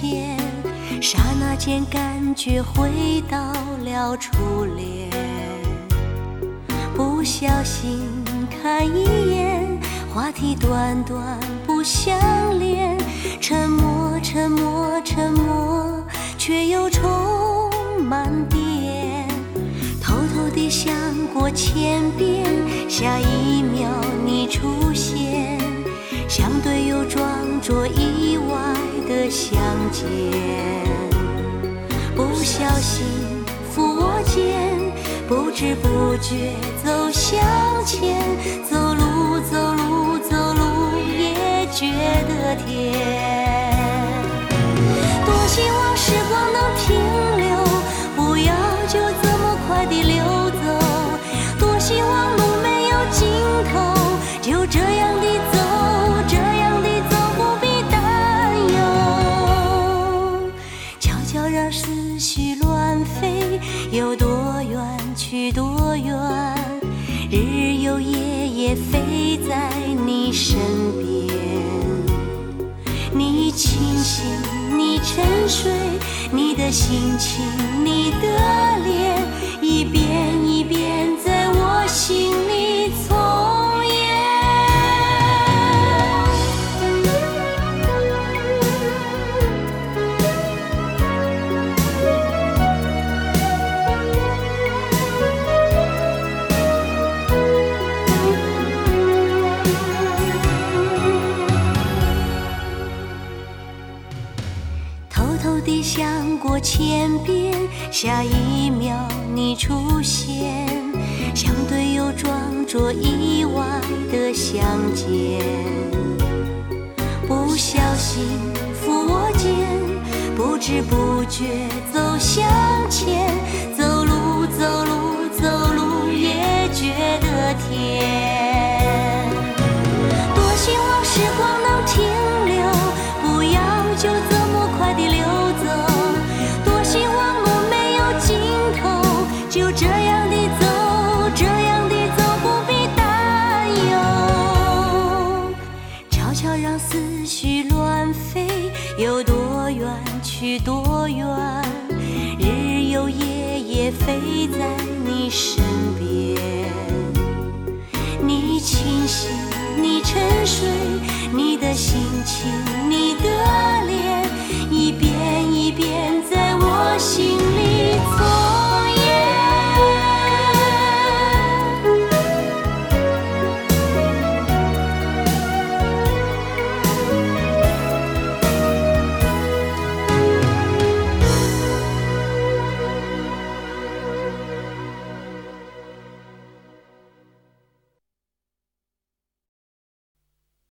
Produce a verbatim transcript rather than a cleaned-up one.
前，刹那间感觉回到了初恋。不小心看一眼，话题短短不相连，沉默沉默沉默，却又充满电。偷偷地想过千遍，下一秒你出现，相对又装作意外的相见。不小心扶我肩，不知不觉走向前，走路走路走路也觉得甜。多希望时光能停留，不要就这么快地溜走。多希望路没有尽头，就这样地走，这样地走，不必担忧。悄悄让思绪乱飞，有多远去多远，日日又夜夜飞在你身边。你清醒，你沉睡，你的心情，你的脸，一遍一遍在我心里重演。偷偷地想过千遍，下一秒你出现，相对又装作意外的相见。不小心扶我肩，不知不觉走向前，走路走路走路也觉得甜。多希望时光能停留，不要就这么快地溜走。多希望路没有尽头，就这样地走，这样地走，不必担忧。悄悄让思绪乱飞，有多远去多远，日日又夜夜飞在你身边。你清醒，你沉睡，你的心情，